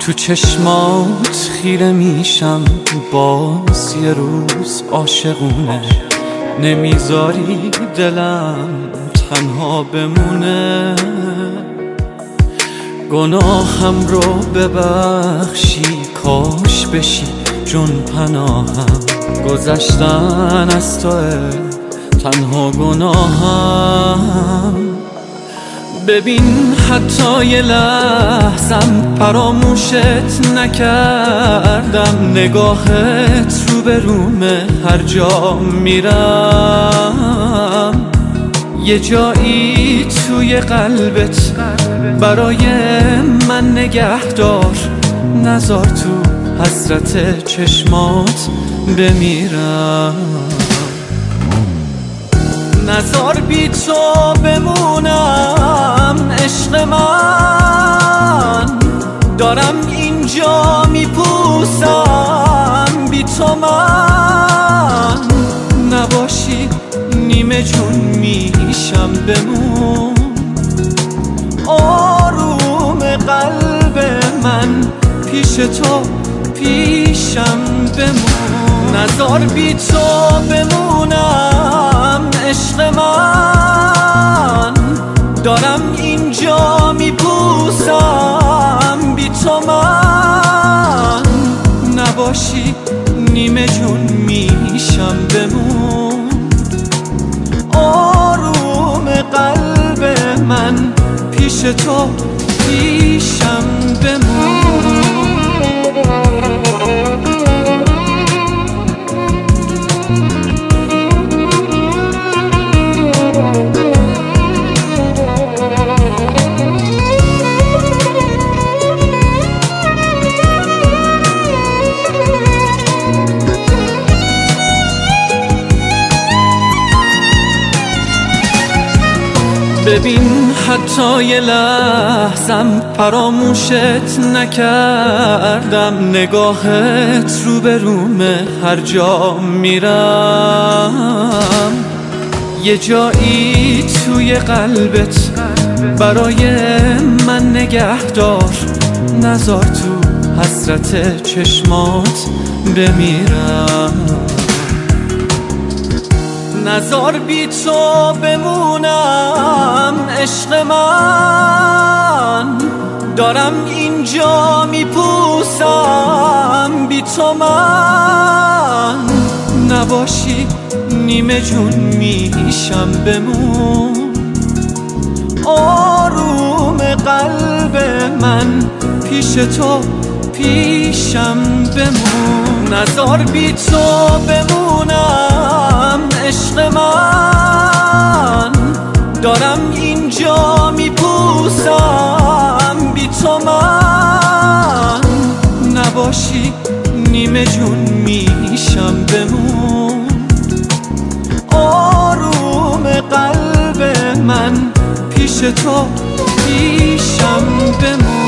تو چشمات خیره میشم باز یه روز عاشقونه، نمیذاری دلم تنها بمونه. گناهم رو ببخشی، کاش بشی جون پناهم. گذشتن از توه تنها گناهم. ببین حتی یه لحظم فراموشت نکردم، نگاهت رو به رومه هر جا میرم. یه جایی توی قلبت برای من نگه دار، نذار تو حسرت چشمات بمیرم. نذار بی تو بمونم عشق من، دارم اینجا میپوسم بی تو من نباشی نیمه جون میشم. بمون آروم قلب من، پیش تو پیشم بمون. نذار بی تو بمونم عشق من، دارم اینجا میپوسم بی تو من نباشی نیمه جون میشم. بمون آروم قلب من، پیش تو پیشم بمون. ببین حتی یه لحظم فراموشت نکردم، نگاهت رو به رومه هر جا میرم. یه جایی توی قلبت برای من نگه دار، نذار تو حسرت چشمات بمیرم. نذار بی تو بمونم عشق من، دارم اینجا میپوسم بی تو من نباشی نیمه جون میشم. بمون آروم قلب من، پیش تو پیشم بمون. نذار بی تو بمونم عشق من، دارم اینجا میپوسم بی تو من نباشی نیمه جون میشم. بمون آروم قلب من، پیش تو پیشم بمون.